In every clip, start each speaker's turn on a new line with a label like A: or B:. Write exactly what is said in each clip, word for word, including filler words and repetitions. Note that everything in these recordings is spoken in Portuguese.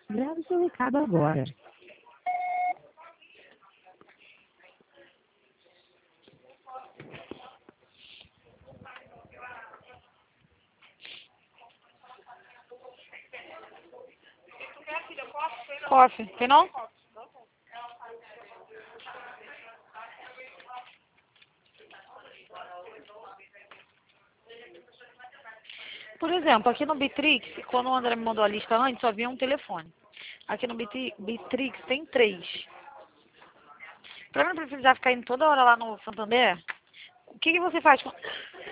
A: Grave seu recado agora.
B: Coffee, tem não? Por exemplo, aqui no Bitrix, quando o André me mandou a lista antes, só havia um telefone. Aqui no Bitri- Bitrix tem três. Pra mim não precisar ficar indo toda hora lá no Santander, o que, que você faz com...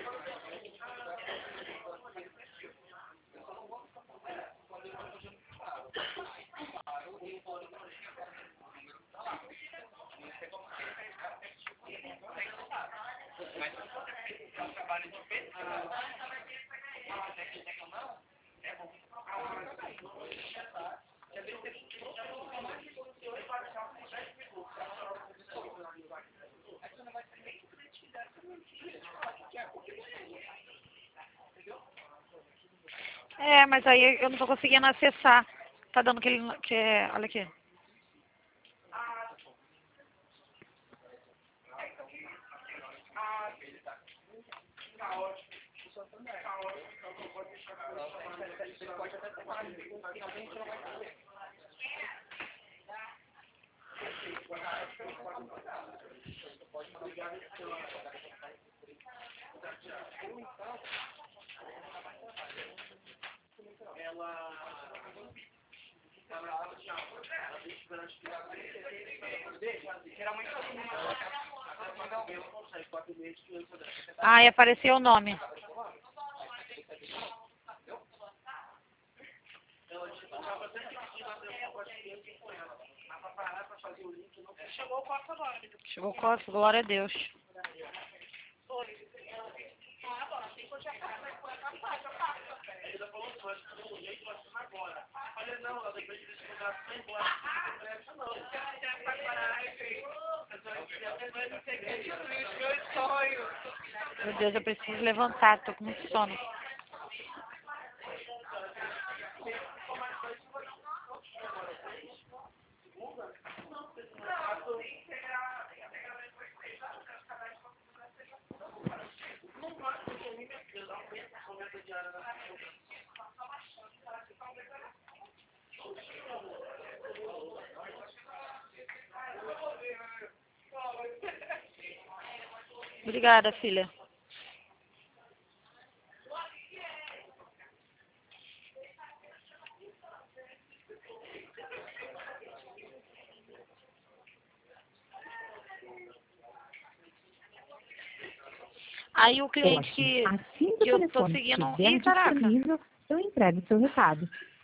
B: É, mas aí eu não tô conseguindo acessar. Tá dando aquele... Que é... Olha aqui. Ah, e apareceu o nome. Chegou o cofre, glória a Deus. Meu Deus, eu preciso levantar, tô com muito sono. Obrigada, filha. Aí o cliente que,
A: Assim que
B: que
A: o
B: eu tô
A: telefone
B: seguindo...
A: estiver
B: Ih, caraca.
A: disponível, eu entrego o seu recado.